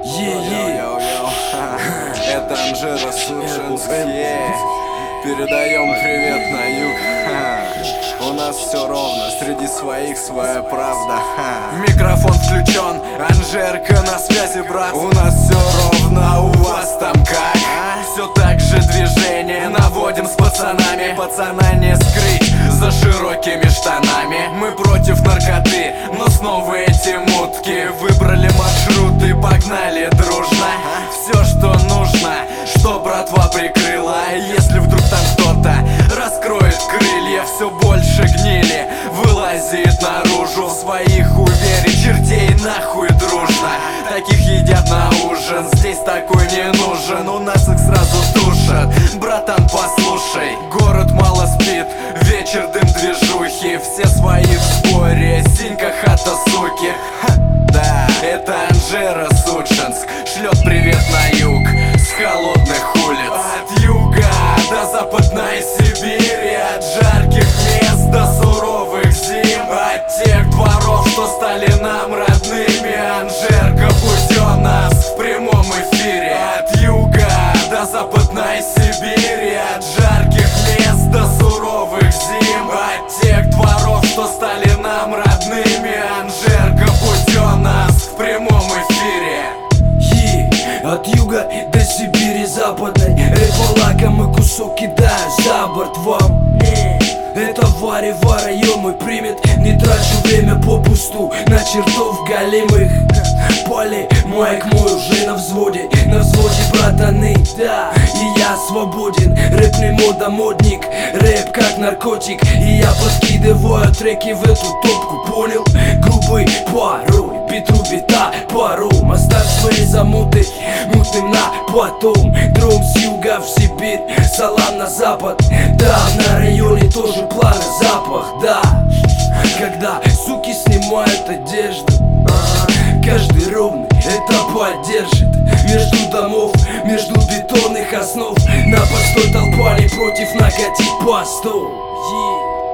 Йоу-йоу-йоу, это Анжеро Судженск, передаем привет на юг. У нас все ровно, среди своих своя правда. Микрофон включен, Анжерка на связи, брат. У нас все ровно, у вас там как? Все так же движение наводим с пацанами. Пацана не скрыть за широкими штанами. Мы против наркоты, но снова эти мутки. Выбрали маршрут и погнали дружно. Все, что нужно, что братва прикрыла. Если вдруг там кто-то раскроет крылья, все больше гнили вылазит наружу. В своих уверен, чертей нахуй дружно. Таких едят на ужин, здесь такой не нужен. У нас их сразу душат, братан, послушай. Город мало спит, вечер дым движухи. Все свои в сборе, синька хата суки. Да, это Анжеро Судженск шлет привет на юг с холодных улиц. От юга до Западной Сибири, от жарких мест до суровых зим, от тех дворов, что стали нам родными. Анжерка, будь у нас в прямом эфире. От юга до Западной Сибири, от жарких мест до суровых зим, от тех дворов, что стали нам родными. Анжерка, будь у нас в прямом эфире. От юга до Сибири западной, рэп-лаком и кусок кидаю за борт вам. Это варево район мой примет. Не трачу время попусту на чертов голимых. Поле моек мой уже на взводе, братаны, да. И я свободен, рэп не мода, модник. Рэп как наркотик, и я подкидываю треки в эту топку, понял? Грубый порой, биту бита паром. Оставь свои замуты мутным на потом. Дром с юга в Сибирь, салам на запад. Да, на районе тоже планы, запах, да. Когда суки снимают одежду, каждый ровный это поддержит. Между домов, между бетонных основ, на постой толпа не против накатить по 100.